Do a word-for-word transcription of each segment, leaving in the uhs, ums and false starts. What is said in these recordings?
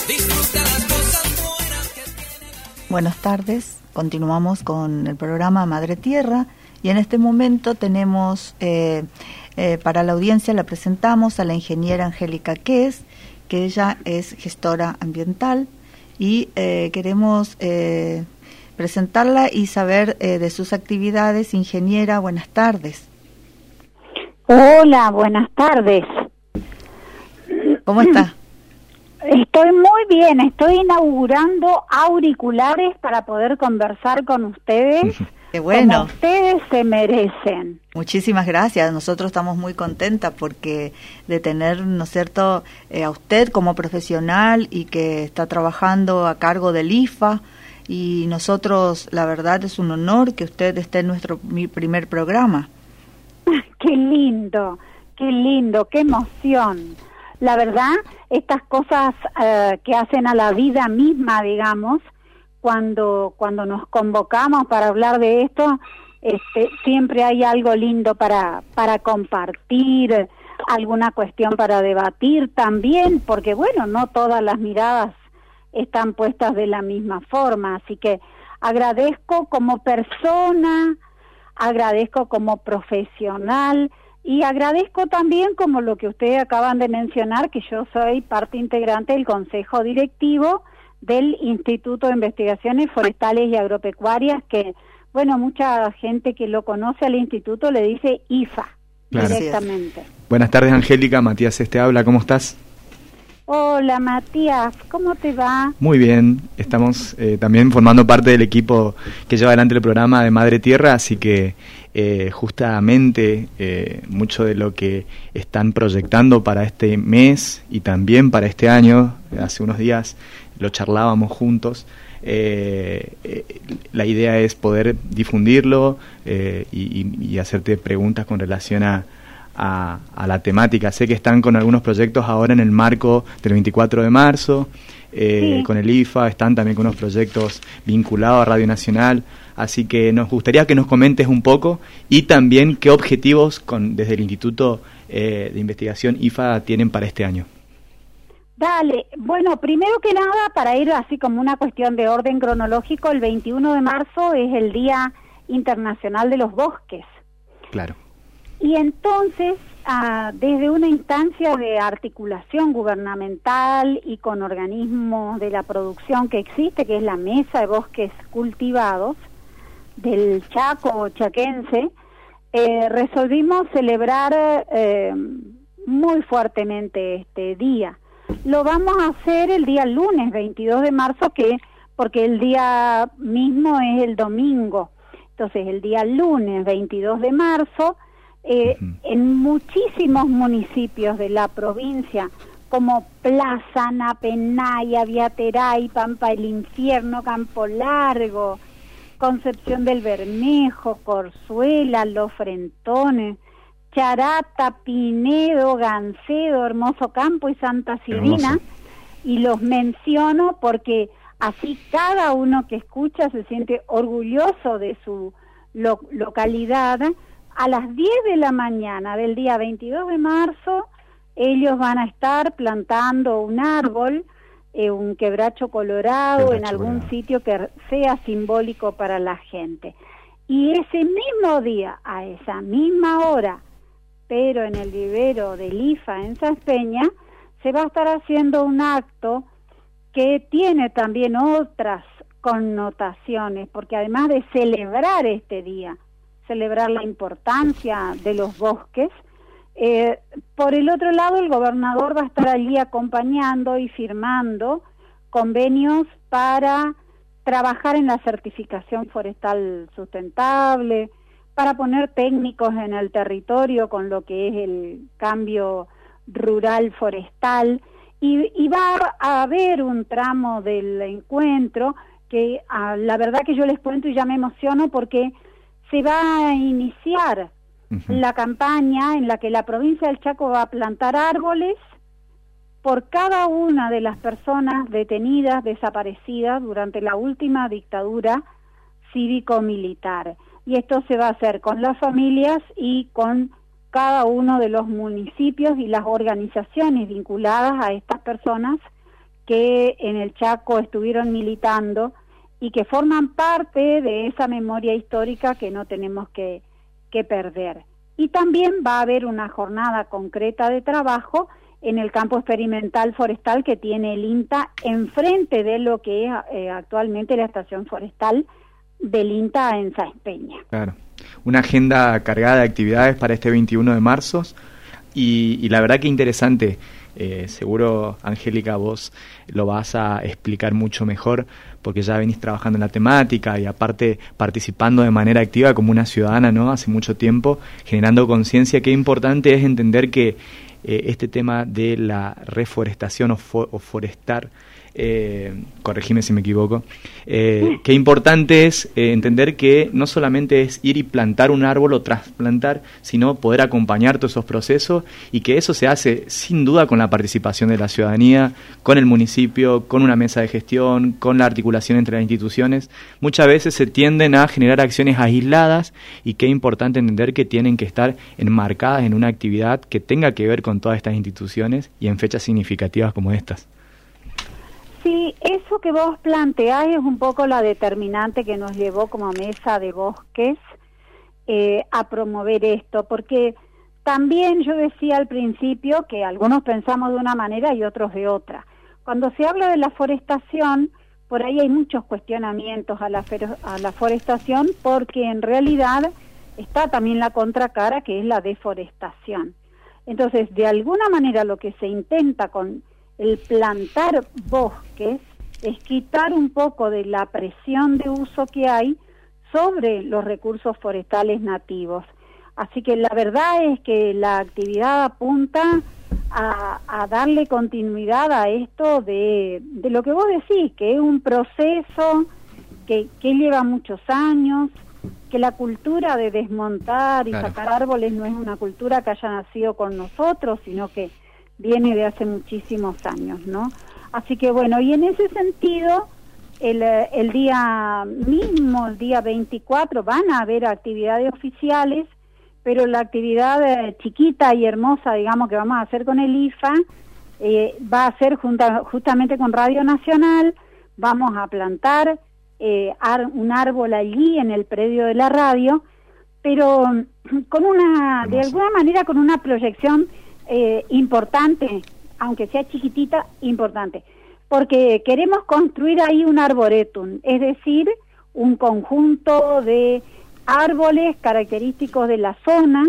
disfruta las cosas buenas que tiene la vida. Buenas tardes, continuamos con el programa Madre Tierra y en este momento tenemos, eh, eh, para la audiencia la presentamos a la ingeniera Angélica Ques, que ella es gestora ambiental y eh, queremos eh, presentarla y saber eh, de sus actividades. Ingeniera, buenas tardes. Hola, buenas tardes. ¿Cómo está? Estoy muy bien, estoy inaugurando auriculares para poder conversar con ustedes. Qué bueno. Como ustedes se merecen. Muchísimas gracias. Nosotros estamos muy contentas porque de tener, ¿no es cierto?, eh, a usted como profesional y que está trabajando a cargo del I F A, y nosotros, la verdad, es un honor que usted esté en nuestro mi primer programa. Qué lindo, qué lindo, qué emoción. La verdad, estas cosas uh, que hacen a la vida misma, digamos, cuando cuando nos convocamos para hablar de esto, este, siempre hay algo lindo para para compartir, alguna cuestión para debatir también, porque bueno, no todas las miradas están puestas de la misma forma, así que agradezco como persona, agradezco como profesional y agradezco también, como lo que ustedes acaban de mencionar, que yo soy parte integrante del Consejo Directivo del Instituto de Investigaciones Forestales y Agropecuarias, que, bueno, mucha gente que lo conoce al instituto le dice I F A, claro, directamente. Buenas tardes, Angélica. Matías este habla, ¿cómo estás? Hola, Matías, ¿cómo te va? Muy bien, estamos eh, también formando parte del equipo que lleva adelante el programa de Madre Tierra, así que eh, justamente eh, mucho de lo que están proyectando para este mes y también para este año, hace unos días lo charlábamos juntos, eh, eh, la idea es poder difundirlo eh, y, y hacerte preguntas con relación a A, a la temática. Sé que están con algunos proyectos ahora en el marco del veinticuatro de marzo, eh, sí. Con el I F A, están también con unos proyectos vinculados a Radio Nacional, así que nos gustaría que nos comentes un poco y también qué objetivos con, desde el Instituto eh, de Investigación I F A tienen para este año. Dale, bueno, primero que nada, para ir así como una cuestión de orden cronológico, el veintiuno de marzo es el Día Internacional de los Bosques. Claro. Y entonces, ah, desde una instancia de articulación gubernamental y con organismos de la producción que existe, que es la Mesa de Bosques Cultivados del Chaco chaquense, eh, resolvimos celebrar eh, muy fuertemente este día. Lo vamos a hacer el día lunes veintidós de marzo, que porque el día mismo es el domingo. Entonces, el día lunes veintidós de marzo, Eh, uh-huh. en muchísimos municipios de la provincia, como Plaza, Napenaya, Viateray, Pampa del Infierno, Campo Largo, Concepción del Bermejo, Corzuela, Los Frentones, Charata, Pinedo, Gancedo, Hermoso Campo y Santa Cirina, Hermoso. Y los menciono porque así cada uno que escucha se siente orgulloso de su lo- localidad. A las diez de la mañana del día veintidós de marzo, ellos van a estar plantando un árbol, eh, un quebracho colorado, quebracho en algún colorado. Sitio que sea simbólico para la gente. Y ese mismo día, a esa misma hora, pero en el vivero del I F A en Saspeña, se va a estar haciendo un acto que tiene también otras connotaciones, porque además de celebrar este día, celebrar la importancia de los bosques, eh, por el otro lado el gobernador va a estar allí acompañando y firmando convenios para trabajar en la certificación forestal sustentable, para poner técnicos en el territorio con lo que es el cambio rural forestal, y, y va a haber un tramo del encuentro que ah, la verdad que yo les cuento y ya me emociono porque se va a iniciar uh-huh. la campaña en la que la provincia del Chaco va a plantar árboles por cada una de las personas detenidas, desaparecidas durante la última dictadura cívico-militar. Y esto se va a hacer con las familias y con cada uno de los municipios y las organizaciones vinculadas a estas personas que en el Chaco estuvieron militando y que forman parte de esa memoria histórica que no tenemos que, que perder. Y también va a haber una jornada concreta de trabajo en el campo experimental forestal que tiene el INTA enfrente de lo que es eh, actualmente la estación forestal del INTA en Sáenz Peña. Claro, una agenda cargada de actividades para este veintiuno de marzo y, y la verdad que interesante. Eh, seguro, Angélica, vos lo vas a explicar mucho mejor porque ya venís trabajando en la temática y aparte participando de manera activa como una ciudadana, ¿no? Hace mucho tiempo, generando conciencia. Qué importante es entender que eh, este tema de la reforestación o, fo- o forestar, eh, corregime si me equivoco, eh, qué importante es eh, entender que no solamente es ir y plantar un árbol o trasplantar, sino poder acompañar todos esos procesos y que eso se hace sin duda con la participación de la ciudadanía, con el municipio, con una mesa de gestión, con la articulación entre las instituciones. Muchas veces se tienden a generar acciones aisladas y qué importante entender que tienen que estar enmarcadas en una actividad que tenga que ver con todas estas instituciones y en fechas significativas como estas. Sí, eso que vos planteás es un poco la determinante que nos llevó como mesa de bosques eh, a promover esto, porque también yo decía al principio que algunos pensamos de una manera y otros de otra. Cuando se habla de la forestación, por ahí hay muchos cuestionamientos a la, a la forestación porque en realidad está también la contracara que es la deforestación. Entonces, de alguna manera lo que se intenta con el plantar bosques es quitar un poco de la presión de uso que hay sobre los recursos forestales nativos. Así que la verdad es que la actividad apunta a, a darle continuidad a esto de, de lo que vos decís, que es un proceso que, que lleva muchos años, que la cultura de desmontar y claro. sacar árboles no es una cultura que haya nacido con nosotros, sino que viene de hace muchísimos años, ¿no? Así que bueno, y en ese sentido, el, el día mismo, el día veinticuatro, van a haber actividades oficiales, pero la actividad eh, chiquita y hermosa, digamos, que vamos a hacer con el I F A, eh, va a ser junta, justamente con Radio Nacional. Vamos a plantar eh, ar, un árbol allí en el predio de la radio, pero con una, de alguna manera, con una proyección Eh, importante, aunque sea chiquitita, importante, porque queremos construir ahí un arboretum, es decir, un conjunto de árboles característicos de la zona,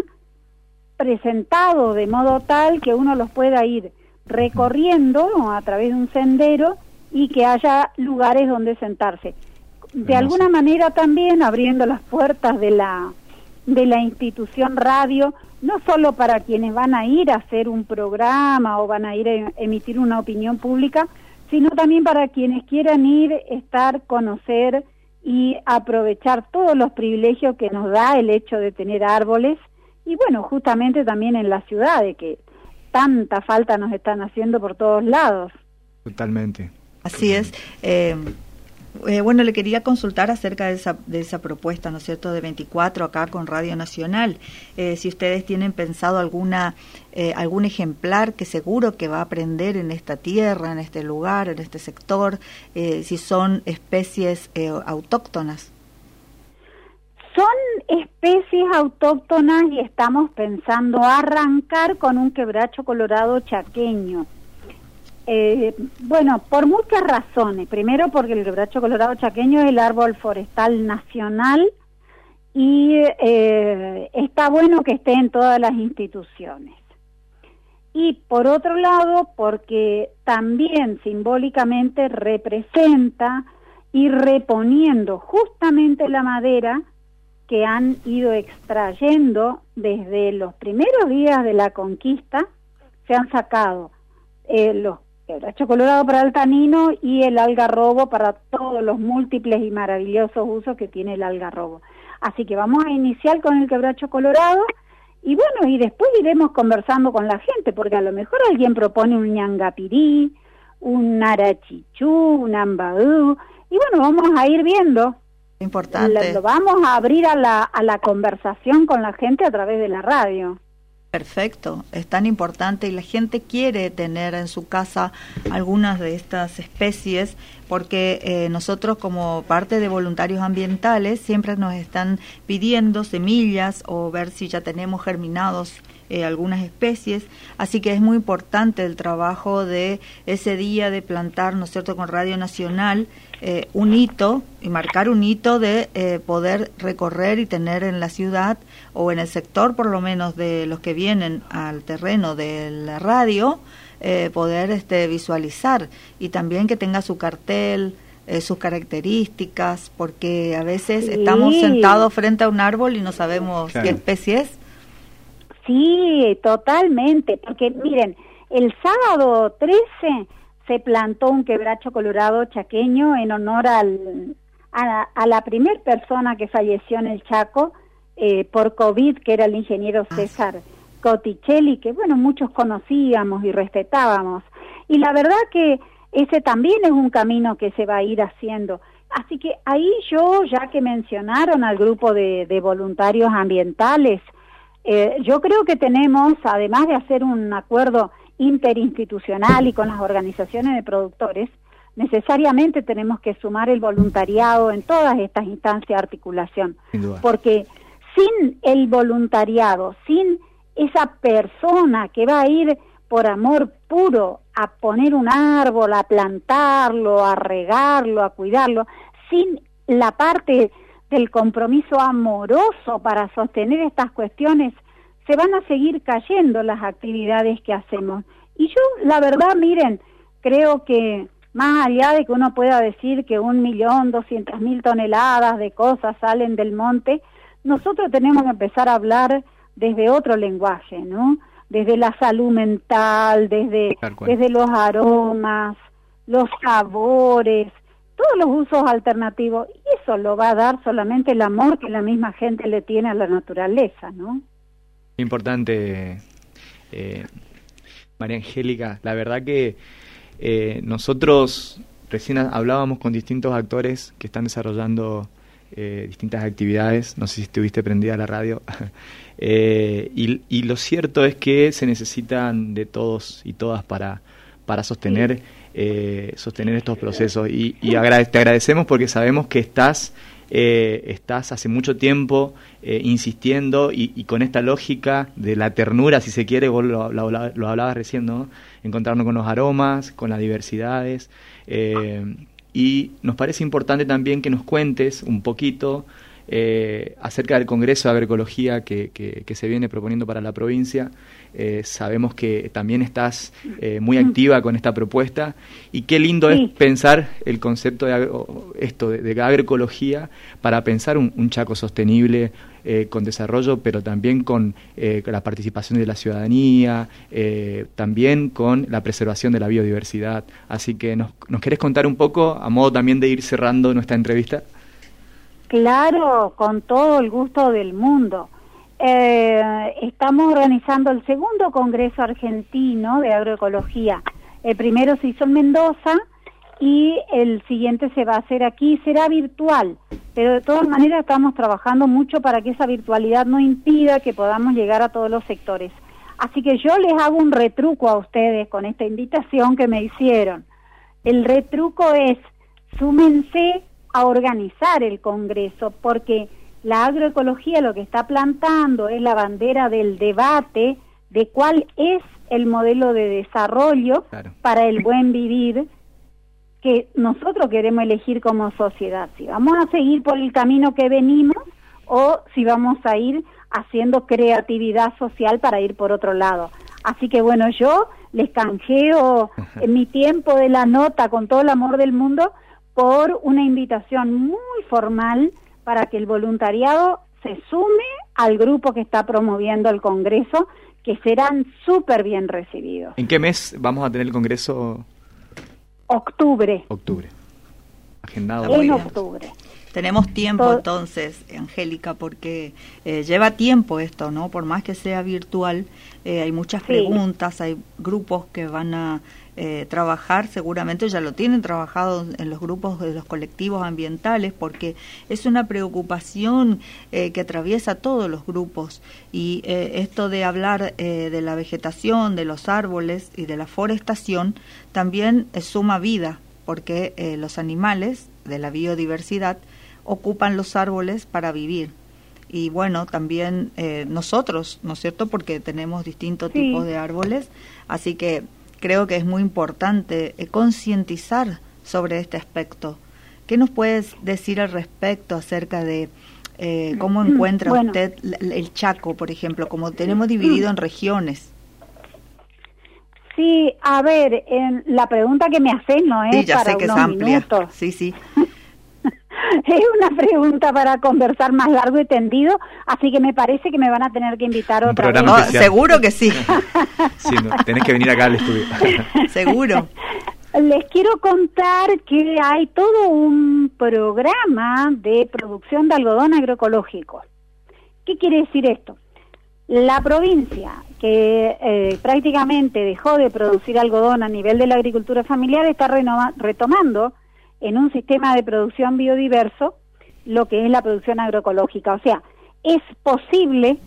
presentados de modo tal que uno los pueda ir recorriendo, ¿no?, a través de un sendero y que haya lugares donde sentarse. De alguna manera también abriendo las puertas de la, de la institución radio, no solo para quienes van a ir a hacer un programa o van a ir a emitir una opinión pública, sino también para quienes quieran ir, estar, conocer y aprovechar todos los privilegios que nos da el hecho de tener árboles y bueno, justamente también en la ciudad, de que tanta falta nos están haciendo por todos lados. Totalmente. Así es. Eh, Eh, bueno, le quería consultar acerca de esa, de esa propuesta, ¿no es cierto?, de veinticuatro acá con Radio Nacional. Eh, si ustedes tienen pensado alguna eh, algún ejemplar que seguro que va a aprender en esta tierra, en este lugar, en este sector, eh, si son especies eh, autóctonas. Son especies autóctonas y estamos pensando arrancar con un quebracho colorado chaqueño. Eh, bueno, por muchas razones. Primero, porque el quebracho colorado chaqueño es el árbol forestal nacional y eh, está bueno que esté en todas las instituciones. Y por otro lado, porque también simbólicamente representa ir reponiendo justamente la madera que han ido extrayendo desde los primeros días de la conquista. Se han sacado eh, los quebracho colorado para el tanino y el algarrobo para todos los múltiples y maravillosos usos que tiene el algarrobo. Así que vamos a iniciar con el quebracho colorado y bueno, y después iremos conversando con la gente, porque a lo mejor alguien propone un ñangapirí, un arachichú, un ambaú, y bueno, vamos a ir viendo. Importante. Lo, lo vamos a abrir a la, a la conversación con la gente a través de la radio. perfecto, es tan importante y la gente quiere tener en su casa algunas de estas especies porque eh, nosotros como parte de voluntarios ambientales siempre nos están pidiendo semillas o ver si ya tenemos germinados eh, algunas especies, así que es muy importante el trabajo de ese día de plantar, ¿no es cierto?, con Radio Nacional, eh, un hito y marcar un hito de eh, poder recorrer y tener en la ciudad o en el sector por lo menos de los que vienen al terreno de la radio, eh, poder este, visualizar y también que tenga su cartel, eh, sus características, porque a veces sí. estamos sentados frente a un árbol y no sabemos claro. qué especie es. Sí, totalmente, porque miren, el sábado trece se plantó un quebracho colorado chaqueño en honor al, a, la, a la primer persona que falleció en el Chaco eh, por COVID, que era el ingeniero César Cotticelli, que bueno, muchos conocíamos y respetábamos. Y la verdad que ese también es un camino que se va a ir haciendo. Así que ahí yo, ya que mencionaron al grupo de, de voluntarios ambientales, eh, yo creo que tenemos, además de hacer un acuerdo interinstitucional y con las organizaciones de productores, necesariamente tenemos que sumar el voluntariado en todas estas instancias de articulación, porque sin el voluntariado, sin esa persona que va a ir por amor puro a poner un árbol, a plantarlo, a regarlo, a cuidarlo, sin la parte del compromiso amoroso para sostener estas cuestiones, se van a seguir cayendo las actividades que hacemos. Y yo, la verdad, miren, creo que más allá de que uno pueda decir que un millón, doscientas mil toneladas de cosas salen del monte, nosotros tenemos que empezar a hablar desde otro lenguaje, ¿no? Desde la salud mental, desde, desde los aromas, los sabores, todos los usos alternativos. Y eso lo va a dar solamente el amor que la misma gente le tiene a la naturaleza, ¿no? Importante, eh, María Angélica. La verdad que eh, nosotros recién hablábamos con distintos actores que están desarrollando eh, distintas actividades. No sé si estuviste prendida a la radio. eh, y, y lo cierto es que se necesitan de todos y todas para, para sostener, eh, sostener estos procesos. Y, y agrade- te agradecemos porque sabemos que estás... Eh, estás hace mucho tiempo eh, insistiendo y, y con esta lógica de la ternura, si se quiere, vos lo, lo, lo hablabas recién, ¿no? Encontrarnos con los aromas, con las diversidades, eh, y nos parece importante también que nos cuentes un poquito eh, acerca del Congreso de Agroecología que, que, que se viene proponiendo para la provincia. Eh, sabemos que también estás eh, muy activa con esta propuesta y qué lindo sí. es pensar el concepto de agro, esto de, de agroecología para pensar un, un Chaco sostenible eh, con desarrollo, pero también con, eh, con la participación de la ciudadanía, eh, también con la preservación de la biodiversidad. Así que nos, ¿nos querés contar un poco a modo también de ir cerrando nuestra entrevista? Claro, con todo el gusto del mundo. Eh, estamos organizando el segundo Congreso Argentino de Agroecología. El primero se hizo en Mendoza y el siguiente se va a hacer aquí, será virtual, pero de todas maneras estamos trabajando mucho para que esa virtualidad no impida que podamos llegar a todos los sectores. Así que yo les hago un retruco a ustedes con esta invitación que me hicieron. El retruco es, súmense a organizar el Congreso, porque la agroecología lo que está plantando es la bandera del debate de cuál es el modelo de desarrollo claro. para el buen vivir que nosotros queremos elegir como sociedad. Si vamos a seguir por el camino que venimos o si vamos a ir haciendo creatividad social para ir por otro lado. Así que bueno, yo les canjeo en mi tiempo de la nota con todo el amor del mundo por una invitación muy formal para que el voluntariado se sume al grupo que está promoviendo el Congreso, que serán súper bien recibidos. ¿En qué mes vamos a tener el Congreso? Octubre. Octubre. Agendado. En octubre. Tenemos tiempo Todo. entonces, Angélica, porque eh, lleva tiempo esto, ¿no? Por más que sea virtual, eh, hay muchas preguntas, sí. hay grupos que van a eh, trabajar, seguramente ya lo tienen trabajado en los grupos de los colectivos ambientales, porque es una preocupación eh, que atraviesa todos los grupos, y eh, esto de hablar eh, de la vegetación, de los árboles y de la forestación también eh, suma vida, porque eh, los animales de la biodiversidad ocupan los árboles para vivir. Y bueno, también eh, nosotros, ¿no es cierto?, porque tenemos distintos sí. tipos de árboles, así que creo que es muy importante eh, concientizar sobre este aspecto. ¿Qué nos puedes decir al respecto acerca de eh, cómo encuentra bueno. usted el Chaco, por ejemplo, como tenemos dividido en regiones? Sí, a ver, en la pregunta que me haces no es sí, ya para sé que unos es amplia. minutos. Sí, sí. Es una pregunta para conversar más largo y tendido, así que me parece que me van a tener que invitar un otra vez. No, seguro que sí. Sí, no, tenés que venir acá al estudio. Seguro. Les quiero contar que hay todo un programa de producción de algodón agroecológico. ¿Qué quiere decir esto? La provincia que eh, prácticamente dejó de producir algodón a nivel de la agricultura familiar está renova- retomando en un sistema de producción biodiverso lo que es la producción agroecológica. O sea, es posible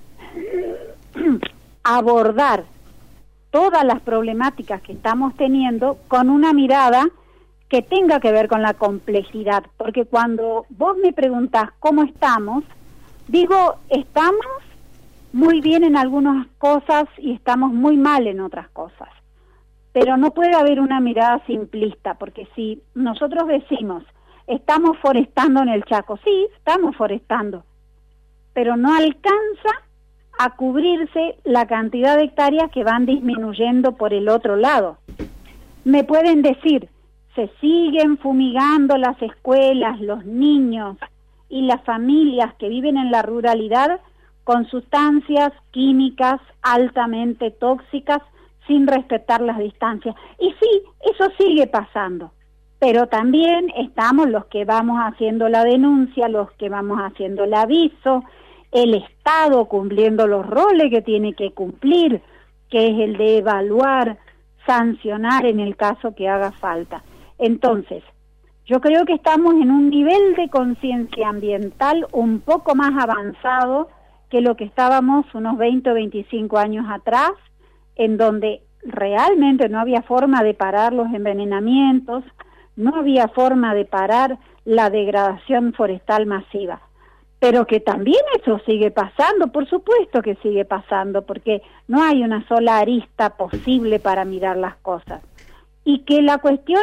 abordar todas las problemáticas que estamos teniendo con una mirada que tenga que ver con la complejidad, porque cuando vos me preguntás cómo estamos, digo, estamos muy bien en algunas cosas y estamos muy mal en otras cosas. Pero no puede haber una mirada simplista, porque si nosotros decimos, estamos forestando en el Chaco, sí, estamos forestando, pero no alcanza a cubrirse la cantidad de hectáreas que van disminuyendo por el otro lado. Me pueden decir, se siguen fumigando las escuelas, los niños y las familias que viven en la ruralidad con sustancias químicas altamente tóxicas, sin respetar las distancias. Y sí, eso sigue pasando, pero también estamos los que vamos haciendo la denuncia, los que vamos haciendo el aviso, el Estado cumpliendo los roles que tiene que cumplir, que es el de evaluar, sancionar en el caso que haga falta. Entonces, yo creo que estamos en un nivel de conciencia ambiental un poco más avanzado que lo que estábamos unos veinte o veinticinco años atrás, en donde realmente no había forma de parar los envenenamientos, no había forma de parar la degradación forestal masiva. Pero que también eso sigue pasando, por supuesto que sigue pasando, porque no hay una sola arista posible para mirar las cosas. Y que la cuestión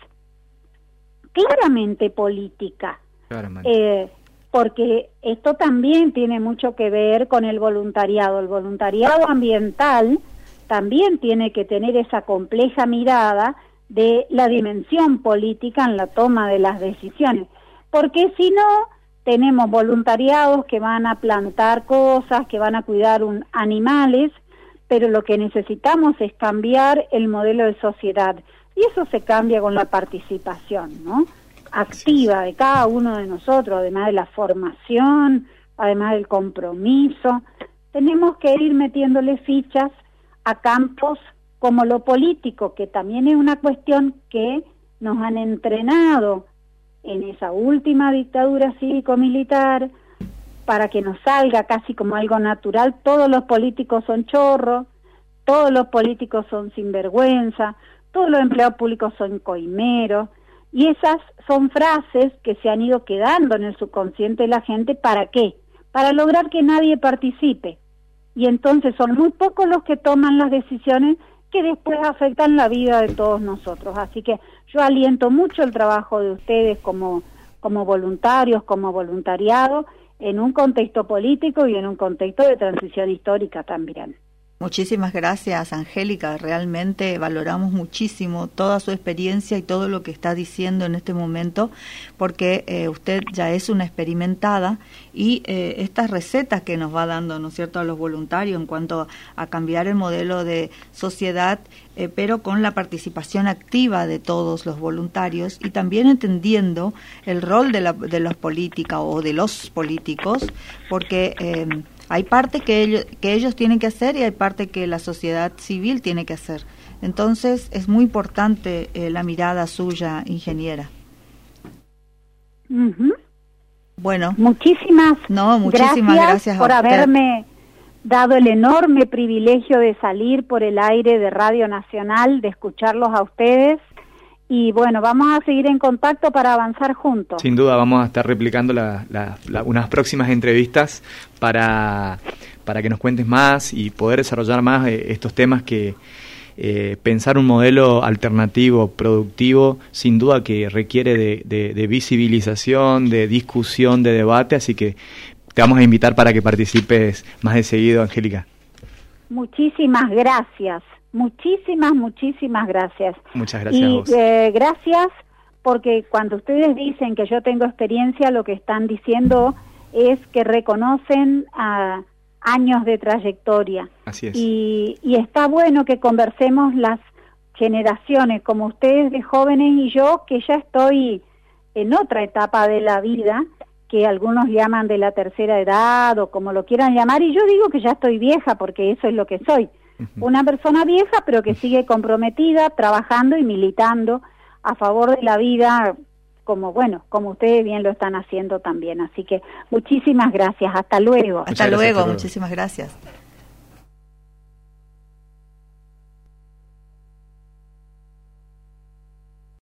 es claramente política. Claramente. Eh, porque esto también tiene mucho que ver con el voluntariado. El voluntariado ambiental también tiene que tener esa compleja mirada de la dimensión política en la toma de las decisiones, porque si no, tenemos voluntariados que van a plantar cosas, que van a cuidar un, animales, pero lo que necesitamos es cambiar el modelo de sociedad, y eso se cambia con la participación, ¿no?, activa de cada uno de nosotros, además de la formación, además del compromiso. Tenemos que ir metiéndole fichas a campos como lo político, que también es una cuestión que nos han entrenado en esa última dictadura cívico-militar para que nos salga casi como algo natural. Todos los políticos son chorros, todos los políticos son sinvergüenza, todos los empleados públicos son coimeros, y esas son frases que se han ido quedando en el subconsciente de la gente. ¿Para qué? Para lograr que nadie participe. Y entonces son muy pocos los que toman las decisiones que después afectan la vida de todos nosotros. Así que yo aliento mucho el trabajo de ustedes como, como voluntarios, como voluntariado, en un contexto político y en un contexto de transición histórica también. Muchísimas gracias, Angélica. Realmente valoramos muchísimo toda su experiencia y todo lo que está diciendo en este momento, porque eh, usted ya es una experimentada y eh, estas recetas que nos va dando, ¿no es cierto?, a los voluntarios en cuanto a cambiar el modelo de sociedad, eh, pero con la participación activa de todos los voluntarios y también entendiendo el rol de, la, de los políticos o de los políticos, porque eh, hay parte que ellos, que ellos tienen que hacer y hay parte que la sociedad civil tiene que hacer. Entonces es muy importante eh, la mirada suya, ingeniera. Uh-huh. Bueno, muchísimas, no, muchísimas gracias, gracias por a usted. haberme dado el enorme privilegio de salir por el aire de Radio Nacional, de escucharlos a ustedes. Y bueno, vamos a seguir en contacto para avanzar juntos. Sin duda, vamos a estar replicando la, la, la, unas próximas entrevistas para, para que nos cuentes más y poder desarrollar más eh, estos temas que eh, pensar un modelo alternativo, productivo, sin duda que requiere de, de, de visibilización, de discusión, de debate, así que te vamos a invitar para que participes más de seguido, Angélica. Muchísimas gracias. Muchísimas, muchísimas gracias. Muchas gracias y, a vos. Eh, gracias porque cuando ustedes dicen que yo tengo experiencia, lo que están diciendo es que reconocen a años de trayectoria. Así es. Y, y está bueno que conversemos las generaciones, como ustedes de jóvenes y yo, que ya estoy en otra etapa de la vida, que algunos llaman de la tercera edad o como lo quieran llamar, y yo digo que ya estoy vieja porque eso es lo que soy. Una persona vieja, pero que sigue comprometida, trabajando y militando a favor de la vida, como bueno, como ustedes bien lo están haciendo también. Así que muchísimas gracias. Hasta luego. Hasta luego, muchísimas gracias.